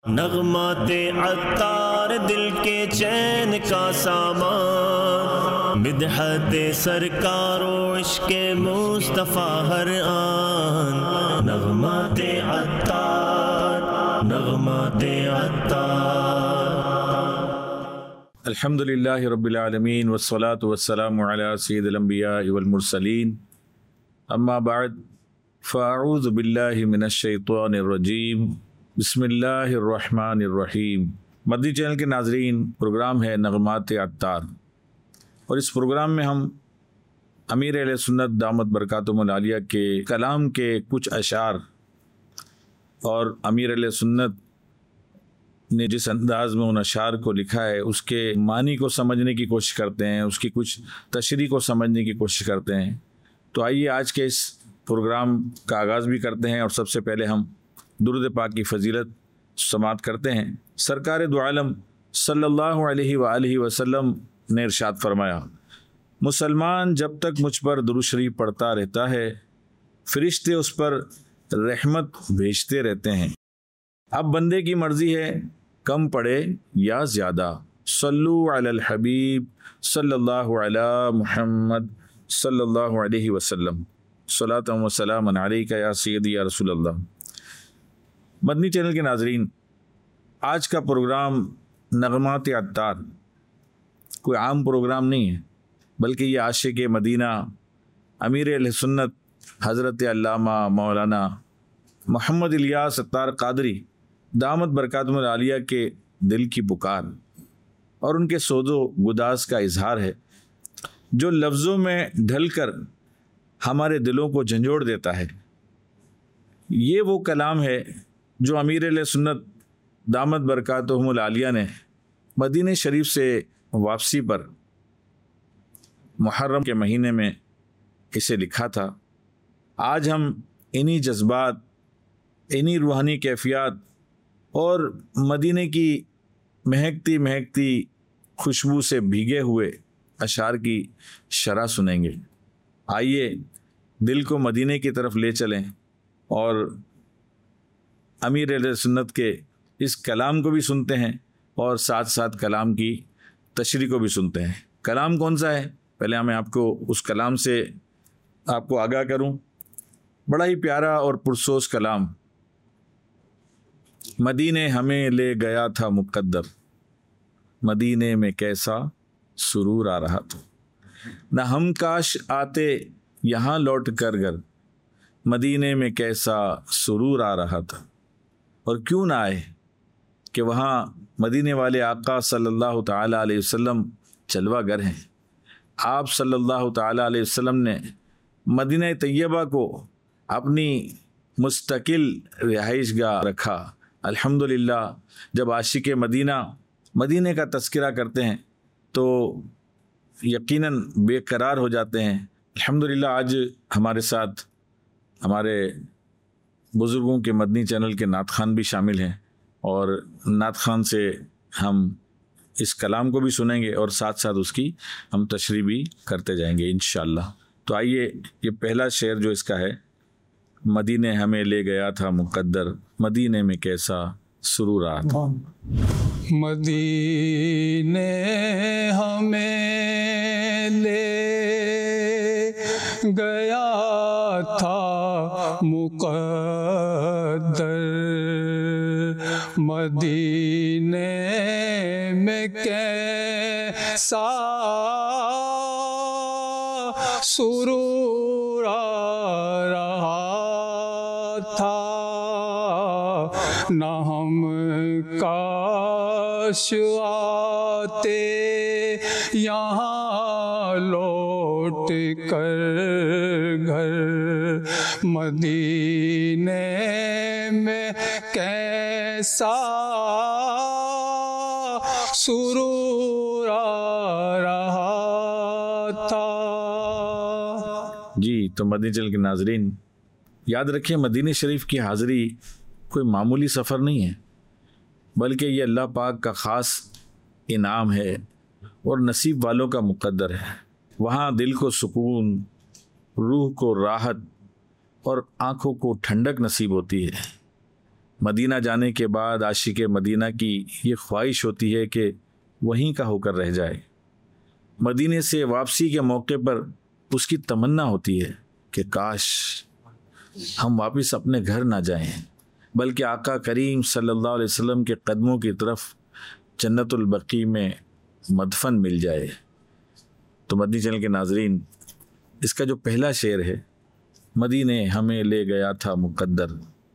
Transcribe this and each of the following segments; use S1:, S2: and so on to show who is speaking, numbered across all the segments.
S1: नगमाते अत्तार दिल के चैन का सामान, मिदहते सरकारो इश्क़े मुस्तफ़ा हर आन। नगमाते अत्तार, नगमाते अत्तार।
S2: अल्हम्दुलिल्लाहि रब्बिल आलमीन वस्सलातु वस्सलामु अला सय्यिदिल अंबिया वल मुरसलीन, अम्मा बाद, फ़अऊज़ु बिल्लाहि मिनश शैतानिर रजीम, बिस्मिल्लाहिर रहमानिर रहीम। मदनी चैनल के नाज़रीन, प्रोग्राम है नगमाते अत्तार और इस प्रोग्राम में हम अमीर अहले सुन्नत दामत बरकातुहुल आलिया के कलाम के कुछ अशार और अमीर अहले सुन्नत ने जिस अंदाज़ में उन अशार को लिखा है उसके मानी को समझने की कोशिश करते हैं, उसकी कुछ तशरीह को समझने की कोशिश करते हैं। तो आइए आज के इस प्रोग्राम का आगाज़ भी करते हैं और सबसे पहले हम दुरूद पाक की फ़जीलत समाअत करते हैं। सरकार दो आलम सल्लल्लाहु अलैहि वसल्लम ने इरशाद फरमाया, मुसलमान जब तक मुझ पर दुरूद शरीफ पढ़ता रहता है, फ़रिश्ते उस पर रहमत भेजते रहते हैं। अब बंदे की मर्ज़ी है कम पढ़े या ज़्यादा। सल्लु अलल हबीब सल्लल्लाहु अला मुहम्मद सल्लल्लाहु अलैहि वसल्लम, सलातन व सलामन अलैका या सय्यदी या रसूल अल्लाह। मदनी चैनल के नाज़रीन, आज का प्रोग्राम नगमाते अत्तार कोई आम प्रोग्राम नहीं है, बल्कि ये आशिक़ मदीना अमीर अहले सुन्नत हज़रत अल्लामा मौलाना मोहम्मद इलियास अत्तार क़ादरी दामत बरकातुहुल आलिया के दिल की पुकार और उनके सोज़ो गुदास का इजहार है, जो लफ्ज़ों में ढलकर हमारे दिलों को झंझोड़ देता है। ये वो कलाम है जो अमीर अहले सुन्नत दामत बरकातुहुल आलिया ने मदीने शरीफ से वापसी पर मुहर्रम के महीने में इसे लिखा था। आज हम इन्हीं जज्बात, इन्हीं रूहानी कैफियत और मदीने की महकती महकती खुशबू से भीगे हुए अशार की शरह सुनेंगे। आइए दिल को मदीने की तरफ ले चलें और अमीर अहले सुन्नत के इस कलाम को भी सुनते हैं और साथ साथ कलाम की तशरीह को भी सुनते हैं। कलाम कौन सा है, पहले मैं आपको उस कलाम से आपको आगाह करूं। बड़ा ही प्यारा और पुरसोस कलाम। मदीने हमें ले गया था मुक़द्दर, मदीने में कैसा सुरूर आ रहा था। न हम काश आते यहाँ लौट कर घर, मदीने में कैसा सुरूर आ रहा था। और क्यों ना आए कि वहाँ मदीने वाले आका सल्लल्लाहु ताला अलैहि वसल्लम जलवागर हैं। आप सल्लल्लाहु ताला अलैहि वसल्लम ने मदीना तैयबा को अपनी मुस्तकिल रिहाइशगाह रखा। अल्हम्दुलिल्लाह, जब आशिक़ मदीना मदीने का तज़किरा करते हैं तो यकीनन बेकरार हो जाते हैं। अल्हम्दुलिल्लाह, आज हमारे साथ हमारे बुज़ुर्गों के मदनी चैनल के नात खान भी शामिल हैं और नात खान से हम इस कलाम को भी सुनेंगे और साथ साथ उसकी हम तशरीह भी करते जाएंगे इंशाअल्लाह। तो आइए, ये पहला शेर जो इसका है, मदीने हमें ले गया था मुक़द्दर, मदीने में कैसा सुरूर आ था।
S3: मदीने हमें ले गया था मुक़द्दर, मदीने में कैसा सुरूर आ रहा था। न हम काश आते यहाँ लौट कर घर, मदीने में कैसा सुरूर आ रहा था।
S2: जी, तो मदनी चैनल के नाजरीन, याद रखें, मदीने शरीफ की हाज़िरी कोई मामूली सफ़र नहीं है, बल्कि ये अल्लाह पाक का ख़ास इनाम है और नसीब वालों का मुक़द्दर है। वहाँ दिल को सुकून, रूह को राहत और आँखों को ठंडक नसीब होती है। मदीना जाने के बाद आशिक मदीना की ये ख्वाहिश होती है कि वहीं का होकर रह जाए। मदीने से वापसी के मौके पर उसकी तमन्ना होती है कि काश हम वापस अपने घर ना जाएं, बल्कि आका करीम सल्लल्लाहु अलैहि वसल्लम के कदमों की तरफ जन्नतुल बकी में मदफन मिल जाए। तो मदनी चैनल के नाजरीन, इसका जो पहला शेर है, मदीने हमें ले गया था मुकद्दर,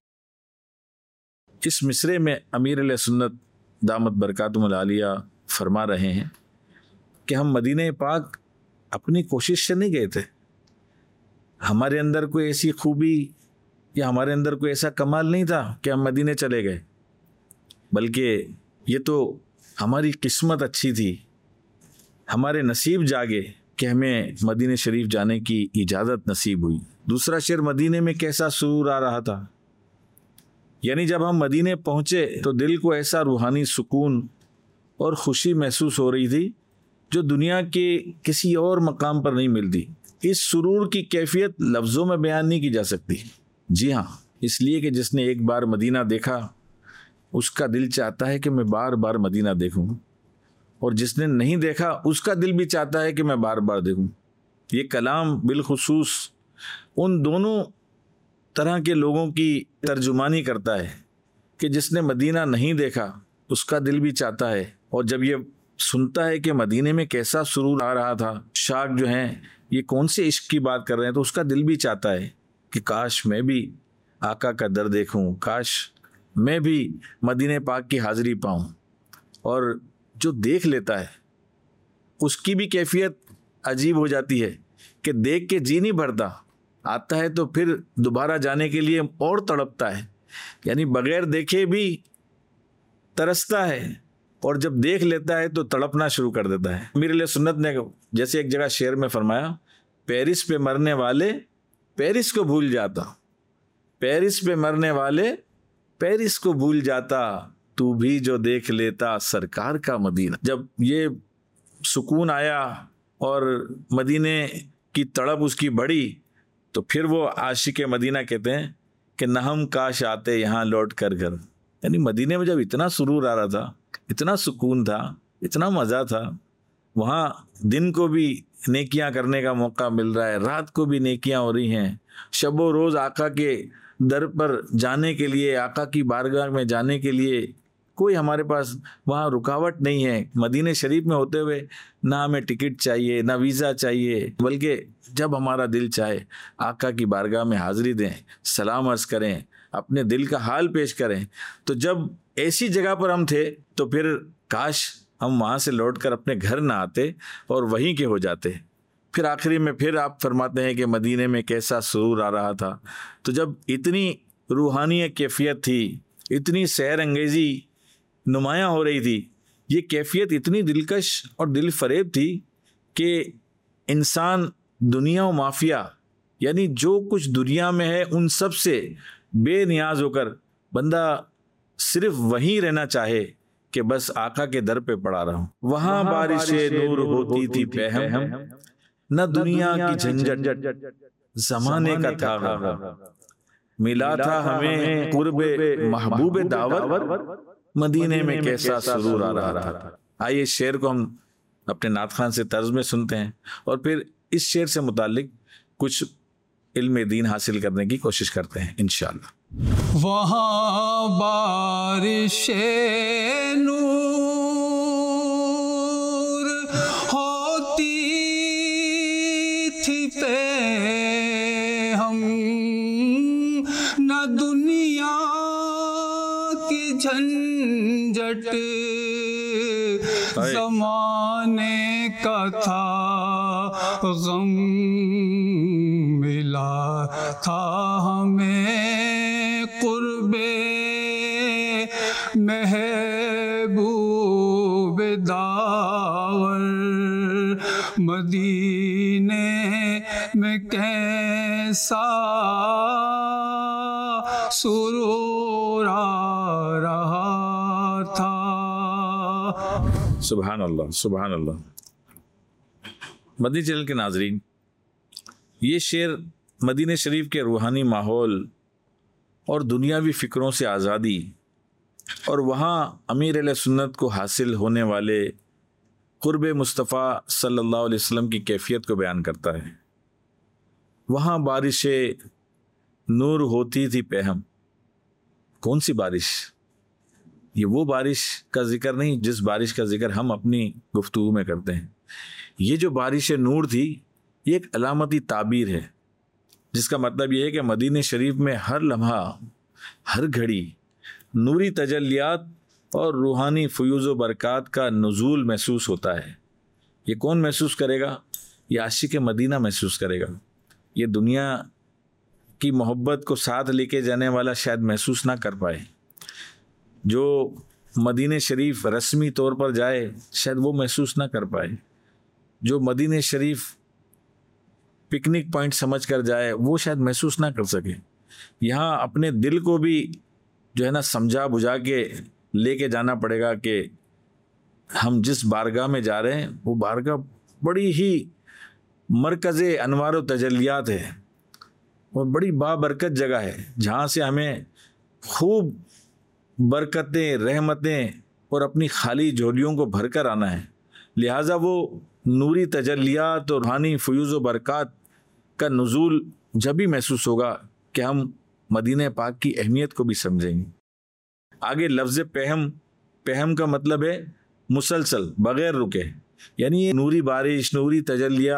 S2: इस मिसरे में अमीर अहले सुन्नत दामत बरकातुहुल आलिया फरमा रहे हैं कि हम मदीने पाक अपनी कोशिश से नहीं गए थे, हमारे अंदर कोई ऐसी खूबी या हमारे अंदर कोई ऐसा कमाल नहीं था कि हम मदीने चले गए, बल्कि ये तो हमारी किस्मत अच्छी थी, हमारे नसीब जागे कि हमें मदीने शरीफ जाने की इजाज़त नसीब हुई। दूसरा शेर, मदीने में कैसा सुरूर आ रहा था, यानी जब हम मदीने पहुँचे तो दिल को ऐसा रूहानी सुकून और खुशी महसूस हो रही थी जो दुनिया के किसी और मकाम पर नहीं मिलती। इस सुरूर की कैफियत लफ्ज़ों में बयान नहीं की जा सकती। जी हाँ, इसलिए कि जिसने एक बार मदीना देखा उसका दिल चाहता है कि मैं बार बार मदीना देखूं, और जिसने नहीं देखा उसका दिल भी चाहता है कि मैं बार बार देखूं। ये कलाम बिलखुसूस उन दोनों तरह के लोगों की तर्जुमानी करता है कि जिसने मदीना नहीं देखा उसका दिल भी चाहता है, और जब ये सुनता है कि मदीने में कैसा सुरूर आ रहा था, शाख जो हैं ये कौन से इश्क की बात कर रहे हैं, तो उसका दिल भी चाहता है कि काश मैं भी आका का दर देखूं, काश मैं भी मदीने पाक की हाज़िरी पाऊं। और जो देख लेता है उसकी भी कैफियत अजीब हो जाती है कि देख के जी नहीं भरता, आता है तो फिर दोबारा जाने के लिए और तड़पता है, यानी बगैर देखे भी तरसता है, और जब देख लेता है तो तड़पना शुरू कर देता है। अमीर अहले सुन्नत ने जैसे एक जगह शेर में फरमाया, पेरिस पे मरने वाले पेरिस को भूल जाता, पेरिस पे मरने वाले पेरिस को भूल जाता, तू भी जो देख लेता सरकार का मदीना। जब ये सुकून आया और मदीने की तड़प उसकी बढ़ी तो फिर वो आशिक मदीना कहते हैं कि न हम काश आते यहाँ लौट कर घर। यानी मदीने में जब इतना सुरूर आ रहा था, इतना सुकून था, इतना मज़ा था, वहाँ दिन को भी नेकियां करने का मौका मिल रहा है, रात को भी नेकियां हो रही हैं, शबो रोज़ आका के दर पर जाने के लिए, आका की बारगाह में जाने के लिए कोई हमारे पास वहाँ रुकावट नहीं है। मदीने शरीफ में होते हुए ना हमें टिकट चाहिए, ना वीज़ा चाहिए, बल्कि जब हमारा दिल चाहे आका की बारगाह में हाज़िरी दें, सलाम अर्ज़ करें, अपने दिल का हाल पेश करें। तो जब ऐसी जगह पर हम थे तो फिर काश हम वहाँ से लौटकर अपने घर ना आते और वहीं के हो जाते। फिर आखिरी में फिर आप फरमाते हैं कि मदीने में कैसा सुरूर आ रहा था। तो जब इतनी रूहानी कैफियत थी, इतनी सैर अंगेज़ी नुमायाँ हो रही थी, ये कैफियत इतनी दिलकश और दिल फरेब थी कि इंसान दुनिया व माफिया, यानी जो कुछ दुनिया में है उन सब से बेनियाज होकर बंदा सिर्फ वहीं रहना चाहे कि बस आका के दर पे पड़ा रहा हूँ। वहाँ बारिशे नूर होती थी पहम, न दुनिया की झंझट जमाने का था, मिला था हमें कुर्बे महबूबे दावत, मदीने में कैसा सुरूर आ रहा था। आइए शेर को हम अपने नात खान से तर्ज में सुनते हैं और फिर इस शेर से मुताल्लिक कुछ इल्म दीन हासिल करने की कोशिश करते हैं इंशाअल्लाह।
S3: वहाँ बारिशे नूर होती थी पे हम, न दुनिया की झंझट ज़माने का था गम, मिला था हमें कुर्बे महबूब दावर, मदीने में कैसा सुरूर आ रहा था।
S2: सुभान अल्लाह, सुभान अल्लाह। मदनी चैनल के नाजरीन, ये शेर मदीने शरीफ के रूहानी माहौल और दुनियावी फ़िक्रों से आज़ादी, और वहाँ अमीर अहले सुन्नत को हासिल होने वाले क़ुर्ब मुस्तफ़ा सल्लल्लाहु अलैहि वसल्लम की कैफियत को बयान करता है। वहाँ बारिश नूर होती थी पहम। कौन सी बारिश? ये वो बारिश का जिक्र नहीं जिस बारिश का जिक्र हम अपनी गुफ्तगू में करते हैं। ये जो बारिश नूर थी, ये एक अलामती ताबीर है, जिसका मतलब ये है कि मदीने शरीफ में हर लम्हा, हर घड़ी नूरी तजल्लियात और रूहानी फ़यूज़ व बरक़ात का नुज़ूल महसूस होता है। ये कौन महसूस करेगा? ये आशिक़ मदीना महसूस करेगा। ये दुनिया की मोहब्बत को साथ लेके जाने वाला शायद महसूस ना कर पाए। जो मदीने शरीफ रस्मी तौर पर जाए शायद वो महसूस ना कर पाए। जो मदीने शरीफ पिकनिक पॉइंट समझ कर जाए वो शायद महसूस ना कर सके। यहाँ अपने दिल को भी जो है ना समझा बुझा के लेके जाना पड़ेगा कि हम जिस बारगाह में जा रहे हैं वो बारगाह बड़ी ही मरकज़े अनवार व तजल्लियात है और बड़ी बाबरकत जगह है, जहाँ से हमें खूब बरकतें, रहमतें और अपनी खाली झोलियों को भर कर आना है। लिहाजा वो नूरी तजल्लियात और रूहानी फ़यूज़ व बरक़ात का नुज़ूल जब भी महसूस होगा कि हम मदीने पाक की अहमियत को भी समझेंगे। आगे लफ्ज़ पहम, पहम का मतलब है मुसलसल, बग़ैर रुके। यानी ये नूरी बारिश, नूरी तजल्लिया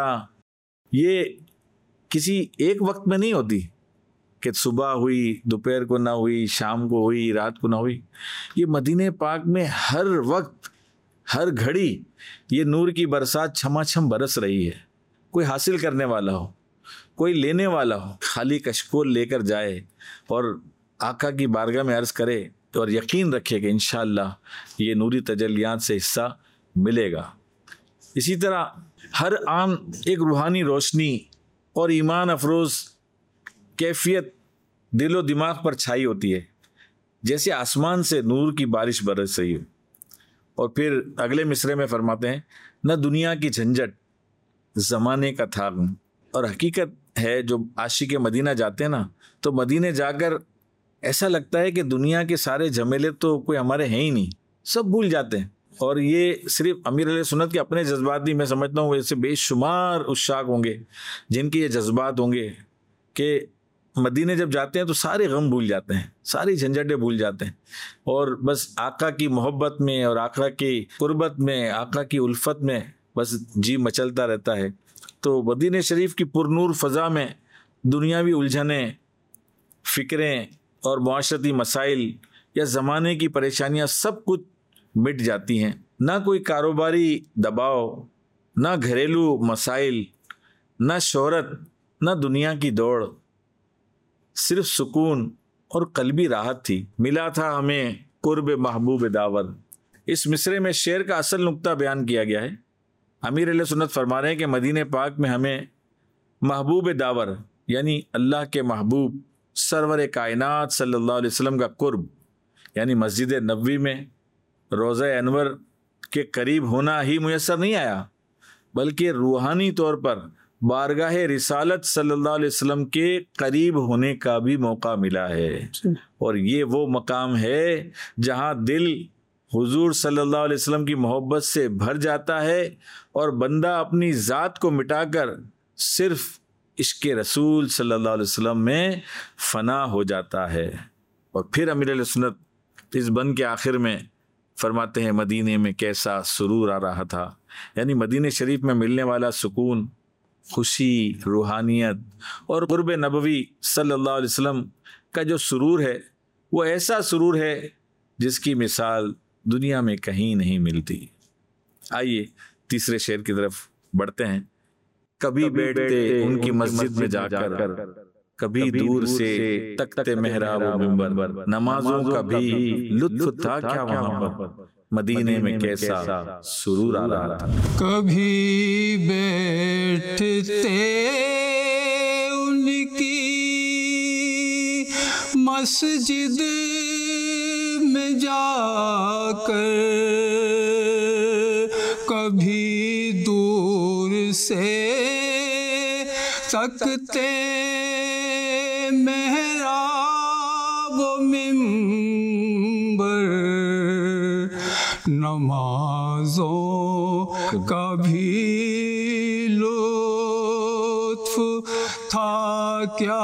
S2: ये किसी एक वक्त में नहीं होती कि सुबह हुई, दोपहर को ना हुई, शाम को हुई, रात को ना हुई। ये मदीने पाक में हर वक्त, हर घड़ी ये नूर की बरसात छमाछम बरस रही है। कोई हासिल करने वाला हो, कोई लेने वाला हो, खाली कशकोल लेकर जाए और आका की बारगाह में अर्ज़ करे तो और यकीन रखे कि इंशाअल्लाह ये नूरी तजल्लियात से हिस्सा मिलेगा। इसी तरह हर आम एक रूहानी रोशनी और ईमान अफरोज़ कैफियत दिल व दिमाग पर छाई होती है, जैसे आसमान से नूर की बारिश बरस रही हो। और फिर अगले मिसरे में फरमाते हैं, न दुनिया की झंझट, ज़माने का थाक। और हकीकत है जो आशिक़ मदीना जाते हैं ना, तो मदीने जाकर ऐसा लगता है कि दुनिया के सारे झमेले तो कोई हमारे हैं ही नहीं, सब भूल जाते हैं। और ये सिर्फ अमीर अहले सुन्नत के अपने जज्बात नहीं, मैं समझता हूँ ऐसे बेशुमार उस्साक होंगे जिनके ये जज्बात होंगे कि मदीने जब जाते हैं तो सारे गम भूल जाते हैं, सारी झंझटें भूल जाते हैं और बस आका की मोहब्बत में और आका की कुर्बत में, आका की उल्फत में बस जी मचलता रहता है। तो मदीने शरीफ की पुरनूर फ़ज़ा में दुनियावी उलझनें, फ़िक्रें और मुआशरती मसाइल या ज़माने की परेशानियां सब कुछ मिट जाती हैं। ना कोई कारोबारी दबाव, ना घरेलू मसाइल, ना शोहरत, ना दुनिया की दौड़, सिर्फ सुकून और कल्बी राहत थी। मिला था हमें कुर्ब महबूब दावर। इस मिसरे में शेर का असल नुक्ता बयान किया गया है। अमीर अहले सुन्नत फरमा रहे हैं कि मदीने पाक में हमें महबूब दावर यानी अल्लाह के महबूब सरवर कायनात सल्लल्लाहु अलैहि वसल्लम का कुर्ब यानी मस्जिद नबवी में रोज़ा अनवर के करीब होना ही मुयस्सर नहीं आया, बल्कि रूहानी तौर पर बारगाह रिसालत सल्लल्लाहु अलैहि वसल्लम के करीब होने का भी मौका मिला है। और ये वो मकाम है जहाँ दिल हुजूर सल्लल्लाहु अलैहि वसल्लम की मोहब्बत से भर जाता है और बंदा अपनी ज़ात को मिटाकर सिर्फ इश्क़ रसूल सल्लल्लाहु अलैहि वसल्लम में फ़ना हो जाता है। और फिर अमीर अहले सुन्नत इस बंद के आखिर में फरमाते हैं, मदीने में कैसा सुरूर आ रहा था। यानी मदीने शरीफ में मिलने वाला सुकून, खुशी, रूहानियत और क़ुर्ब नबवी सल्लल्लाहु अलैहि वसल्लम का जो सुरूर है वो ऐसा सुरूर है जिसकी मिसाल दुनिया में कहीं नहीं मिलती। आइए तीसरे शेर की तरफ बढ़ते हैं। कभी बैठते उनकी मस्जिद में जाकर, कभी दूर से तकते मेहराब व मिंबर, नमाजों का भी लुत्फ था क्या वहाँ पर, मदीने में कैसा सुरूर आ रहा था।
S3: कभी बैठते उनकी मस्जिद में जाकर, कभी दूर से तकते मेहराब नमाजों का भी लुत्फ था क्या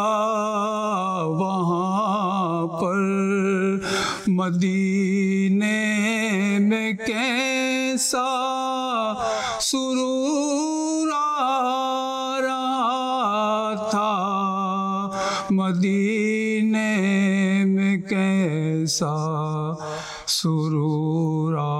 S3: वहाँ पर, मदीने में कैसा सुरूर आ रहा था, मदीने में कैसा सुरूर आ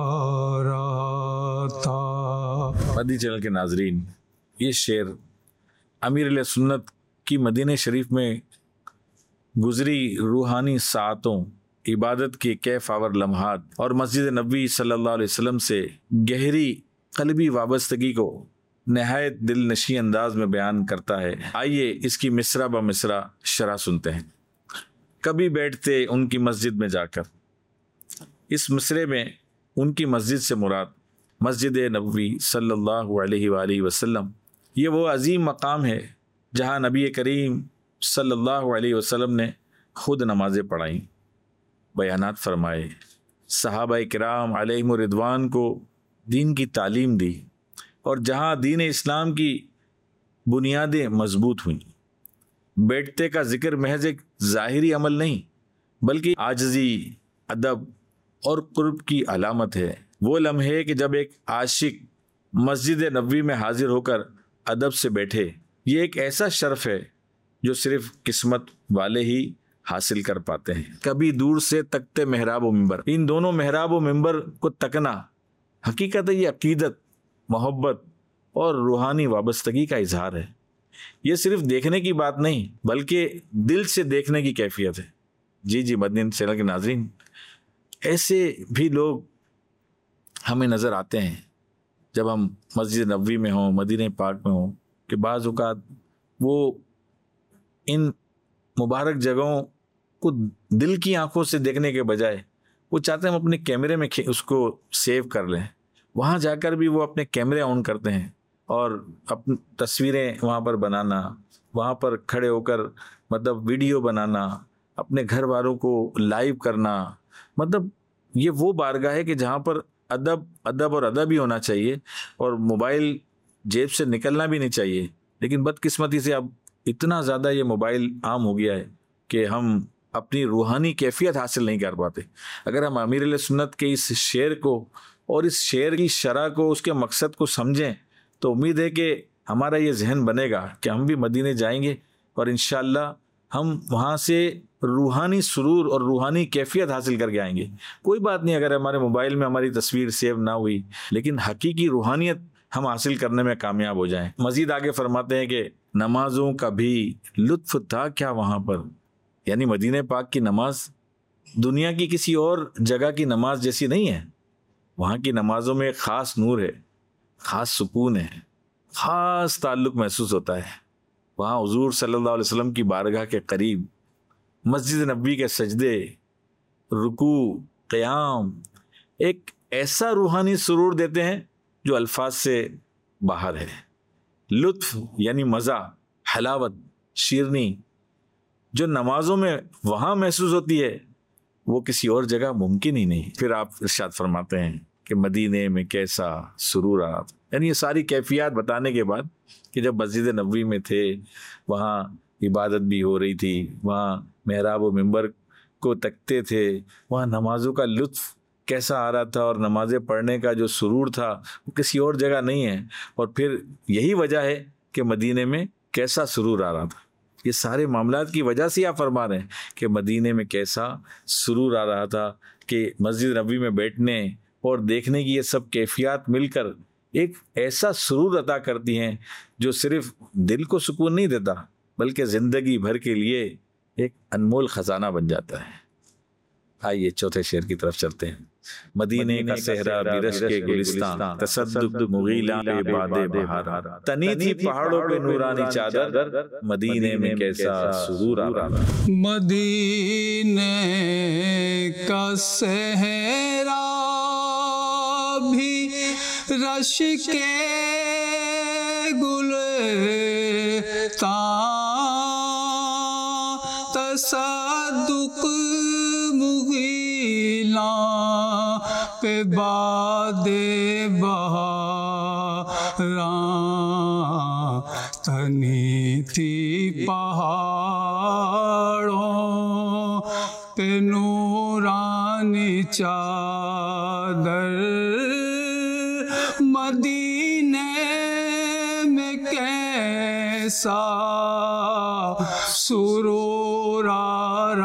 S3: रहा था।
S2: मदी चैनल के नाजरीन, ये शेर अमीर सुन्नत की मदीने शरीफ में गुजरी रूहानी सातों, इबादत के कैफ आवर लम्हात और मस्जिद नबी सल्लल्लाहु अलैहि वसल्लम से गहरी कल्बी वाबस्तगी को नहायत दिल नशी अंदाज में बयान करता है। आइए इसकी मिसरा ब मिसरा शरह सुनते हैं। कभी बैठते उनकी मस्जिद में जाकर, इस मिसरे में उनकी मस्जिद से मुराद मस्जिद नबवी सल्लल्लाहु अलैहि वसल्लम। ये वो अजीम मकाम है जहाँ नबी करीम सल्लल्लाहु अलैहि वसल्लम ने खुद नमाज़ें पढ़ाईं, बयानात फरमाए, सहाबाए किराम अलैहिम रिदवान को दीन की तालीम दी और जहाँ दीन इस्लाम की बुनियादें मजबूत हुईं। बैठते का जिक्र महज एक ज़ाहिरी अमल नहीं बल्कि आजिज़ी, अदब और कुर्ब की अलामत है। वो लम्हे कि जब एक आशिक मस्जिद नबवी में हाजिर होकर अदब से बैठे, ये एक ऐसा शर्फ है जो सिर्फ किस्मत वाले ही हासिल कर पाते हैं। कभी दूर से तकते महराब व मिंबर, इन दोनों महराब व मिंबर को तकना हकीकत ये अकीदत, मोहब्बत और रूहानी वाबस्तगी का इजहार है। ये सिर्फ देखने की बात नहीं बल्कि दिल से देखने की कैफियत है। जी मदीना चैनल के नाजरीन, ऐसे भी लोग हमें नज़र आते हैं जब हम मस्जिद नबवी में हों, मदीने पाक में हों, कि बाज़ औक़ात वो इन मुबारक जगहों को दिल की आंखों से देखने के बजाय वो चाहते हैं हम अपने कैमरे में उसको सेव कर लें। वहाँ जाकर भी वो अपने कैमरे ऑन करते हैं और अपनी तस्वीरें वहाँ पर बनाना, वहाँ पर खड़े होकर मतलब वीडियो बनाना, अपने घर वालों को लाइव करना। मतलब ये वो बारगाह है कि जहाँ पर अदब और अदब ही होना चाहिए और मोबाइल जेब से निकलना भी नहीं चाहिए। लेकिन बदकिस्मती से अब इतना ज़्यादा ये मोबाइल आम हो गया है कि हम अपनी रूहानी कैफियत हासिल नहीं कर पाते। अगर हम अमीर सुन्नत के इस शेर को और इस शेर की शरह को, उसके मकसद को समझें तो उम्मीद है कि हमारा ये जहन बनेगा कि हम भी मदीने जाएंगे और इंशाअल्लाह हम वहाँ से रूहानी सुरूर और रूहानी कैफियत हासिल करके आएंगे। कोई बात नहीं अगर हमारे मोबाइल में हमारी तस्वीर सेव ना हुई, लेकिन हकीकी रूहानियत हम हासिल करने में कामयाब हो जाएं। मज़ीद आगे फरमाते हैं कि नमाजों का भी लुत्फ था क्या वहाँ पर, यानी मदीने पाक की नमाज दुनिया की किसी और जगह की नमाज जैसी नहीं है। वहाँ की नमाजों में एक ख़ास नूर है, ख़ास सुकून है, ख़ास ताल्लुक़ महसूस होता है। वहाँ हुज़ूर सल्लल्लाहु अलैहि वसल्लम की बारगाह के करीब मस्जिद नबवी के सजदे, रुकू, क़याम एक ऐसा रूहानी सुरूर देते हैं जो अल्फाज से बाहर है। लुत्फ़ यानी मज़ा, हलावत, शीरनी जो नमाजों में वहाँ महसूस होती है वो किसी और जगह मुमकिन ही नहीं। फिर आप इरशाद फरमाते हैं कि मदीने में कैसा सुरूर आ रहा था, यानी ये सारी कैफियत बताने के बाद कि जब मस्जिद नबवी में थे, वहाँ इबादत भी हो रही थी, वहाँ मेहराब व मिंबर को तकते थे, वहाँ नमाजों का लुत्फ़ कैसा आ रहा था और नमाज़ें पढ़ने का जो सुरूर था वो किसी और जगह नहीं है। और फिर यही वजह है कि मदीने में कैसा सुरूर आ रहा था। ये सारे मामलात की वजह से आप फरमा रहे हैं कि मदीने में कैसा सुरूर आ रहा था कि मस्जिद नबवी में बैठने और देखने की ये सब कैफियत मिलकर एक ऐसा सुरूर अता करती हैं जो सिर्फ दिल को सुकून नहीं देता बल्कि ज़िंदगी भर के लिए एक अनमोल ख़जाना बन जाता है। आइए चौथे शेर की तरफ चलते हैं। मदीने का सहरा बिरश के गुलिस्तान, तसद्दुक मुगीला पे बादे बहार, तनी थी पहाड़ों पे नूरानी चादर, मदीने में कैसा सुरूर आ रहा।
S3: मदीने का सहरा भी रश के गुलिस्तान, तसद्दुक मुगीला पे बादे बहारा तनी थी पहाड़ों पे नूरानी चादर मदीने में कैसा सुरूर आ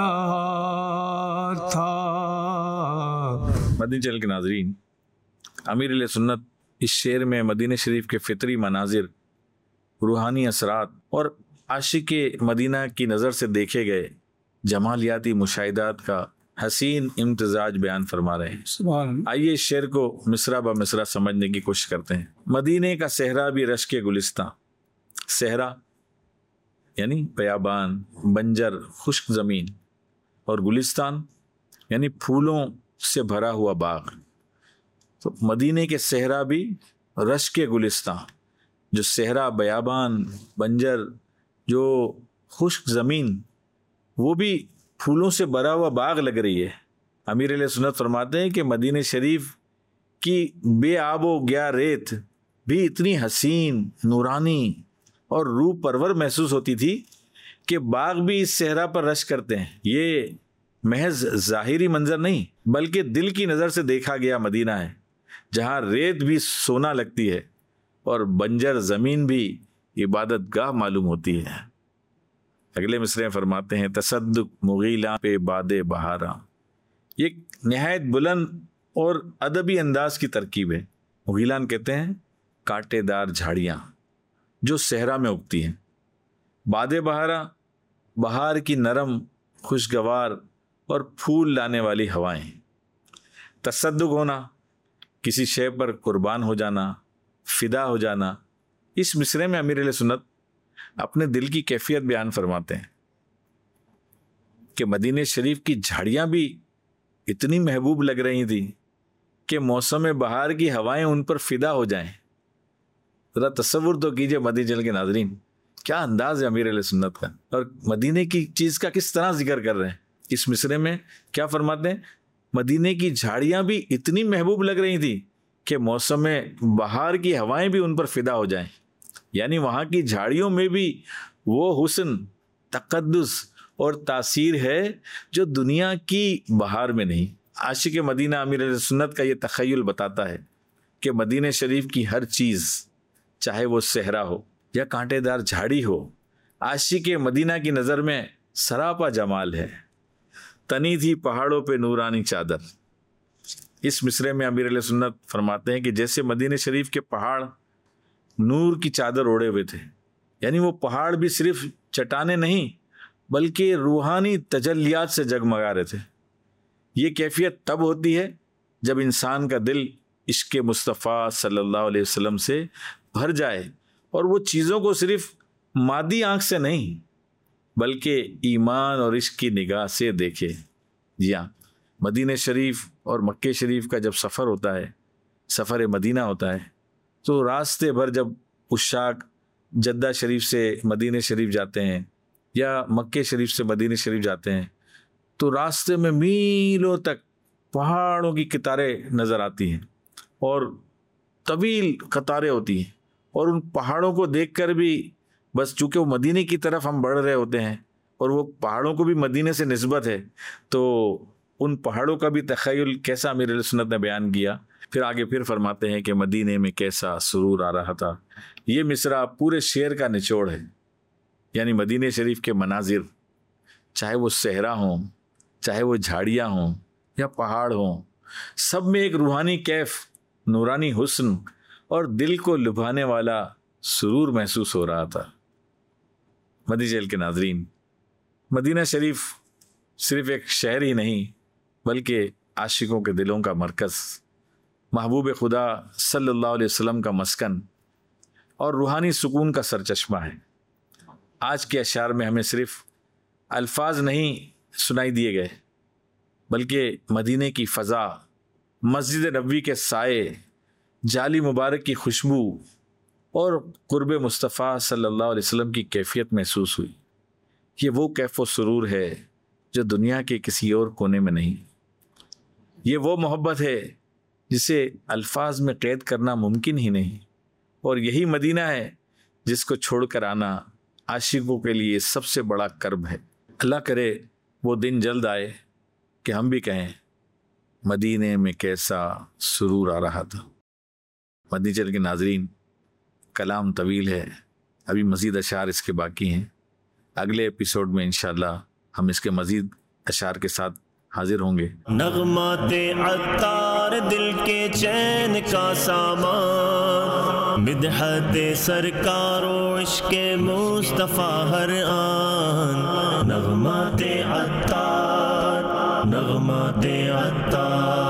S3: रहा था।
S2: मदीने चैनल के नाजरीन, अमीर सुन्नत इस शेर में मदीने शरीफ के फितरी मनाजिर, रूहानी असरात और आशिक मदीना की नज़र से देखे गए जमालियाती मुशाहिदात का हसीन इम्तजाज बयान फरमा रहे हैं। आइए इस शेर को मिसरा ब मिसरा समझने की कोशिश करते हैं। मदीने का सहरा भी रश के गुलिस्तां, सहरा यानी बयाबान, बंजर खुश्क ज़मीन, और गुलिस्तान यानी फूलों से भरा हुआ बाग। तो मदीने के सहरा भी रश के गुलिस्तां, जो सहरा बयाबान बंजर जो खुश्क ज़मीन, वो भी फूलों से भरा हुआ बाग लग रही है। अमीर सुन्नत फरमाते हैं कि मदीने शरीफ की बेआबो ग्या रेत भी इतनी हसीन, नूरानी और रूह परवर महसूस होती थी कि बाग भी इस सहरा पर रश करते हैं। ये महज ज़ाहिरी मंजर नहीं, बल्कि दिल की नज़र से देखा गया मदीना है, जहाँ रेत भी सोना लगती है और बंजर ज़मीन भी इबादत गाह मालूम होती है। अगले मिसरे में फरमाते हैं, तसद्दुक मुगीला पे बादे बहारा। ये नहायत बुलंद और अदबी अंदाज की तरकीब है। मुगीलान कहते हैं कांटेदार झाड़ियाँ जो सहरा में उगती हैं। बादे बहारा, बहार की नरम, खुशगवार और फूल लाने वाली हवाएं। तसद्दुक होना, किसी शय पर कुर्बान हो जाना, फिदा हो जाना। इस मिसरे में अमीर सुन्नत अपने दिल की कैफियत बयान फरमाते हैं कि मदीने शरीफ की झाड़ियाँ भी इतनी महबूब लग रही थी कि मौसम बहार की हवाएं उन पर फिदा हो जाएं। ज़रा तसव्वुर तो कीजिए मदीने चैनल के नाजरीन, क्या अंदाज है अमीर सुन्नत का, और मदीने की चीज़ का किस तरह जिक्र कर रहे हैं। इस मिसरे में क्या फरमाते हैं, मदीने की झाड़ियाँ भी इतनी महबूब लग रही थी कि मौसम बहार की हवाएं भी उन पर फिदा हो जाएं। यानी वहाँ की झाड़ियों में भी वो हुस्न, तक़द्दुस और तासीर है जो दुनिया की बहार में नहीं। आशिक मदीना अमीर सुन्नत का ये तख़य्युल बताता है कि मदीने शरीफ की हर चीज़, चाहे वो सहरा हो या कांटेदार झाड़ी हो, आशिक मदीना की नज़र में सरापा जमाल है। तनी थी पहाड़ों पे नूरानी चादर। इस मिसरे में अमीर सुन्नत फरमाते हैं कि जैसे मदीने शरीफ के पहाड़ नूर की चादर ओढ़े हुए थे, यानी वो पहाड़ भी सिर्फ चट्टाने नहीं बल्कि रूहानी तजल्लियात से जगमगा रहे थे। ये कैफियत तब होती है जब इंसान का दिल इश्क़ मुस्तफ़ा सल्लल्लाहु अलैहि वसल्लम से भर जाए और वो चीज़ों को सिर्फ मादी आँख से नहीं बल्कि ईमान और इश्क़ की निगाह से देखे। जी हाँ, मदीने शरीफ और मक्के शरीफ का जब सफ़र होता है, सफ़र मदीना होता है, तो रास्ते भर जब उशाक जद्दा शरीफ से मदीने शरीफ जाते हैं या मक्के शरीफ से मदीने शरीफ जाते हैं, तो रास्ते में मीलों तक पहाड़ों की कतारें नज़र आती हैं और तवील कतारें होती हैं, और उन पहाड़ों को देखकर भी बस चूँकि वो मदीने की तरफ हम बढ़ रहे होते हैं और वो पहाड़ों को भी मदीने से निस्बत है, तो उन पहाड़ों का भी तख़य्युल कैसा अमीर सुन्नत ने बयान किया। फिर आगे फिर फरमाते हैं कि मदीने में कैसा सुरूर आ रहा था। ये मिसरा पूरे शेर का निचोड़ है। यानी मदीने शरीफ के मनाजिर, चाहे वो सहरा हों, चाहे वो झाड़ियाँ हों या पहाड़ हों, सब में एक रूहानी कैफ, नूरानी हुस्न और दिल को लुभाने वाला सुरूर महसूस हो रहा था। मदीने चैनल के नाजरीन, मदीना शरीफ सिर्फ एक शहर ही नहीं बल्कि आशिकों के दिलों का मरकज़, महबूब खुदा सल्लल्लाहु अलैहि वसल्लम का मस्कन और रूहानी सुकून का सरचश्मा है। आज के अशार में हमें सिर्फ अल्फाज नहीं सुनाई दिए गए बल्कि मदीने की फ़ज़ा, मस्जिद नबवी के साए, जाली मुबारक की खुशबू और क़ुर्ब मुस्तफ़ा सल्लल्लाहु अलैहि वसल्लम की कैफियत महसूस हुई। ये वो कैफ़ व सुरूर है जो दुनिया के किसी और कोने में नहीं। ये वो मोहब्बत है जिसे अल्फाज में कैद करना मुमकिन ही नहीं। और यही मदीना है जिसको छोड़कर आना आशिकों के लिए सबसे बड़ा कर्ब है। अल्लाह करे वो दिन जल्द आए कि हम भी कहें मदीने में कैसा सुरूर आ रहा था। मदीने चल के नाजरीन, कलाम तवील है, अभी मज़ीद अशार इसके बाकी हैं। अगले एपिसोड में इंशाअल्लाह हम इसके मज़ीद अशार के साथ हाजिर होंगे।
S1: नगमाते अत्तार दिल के चैन का सामान, मिदहते सरकारो इश्के मुस्तफ़ा हर आन। नगमाते अत्तार, नगमाते अत्तार।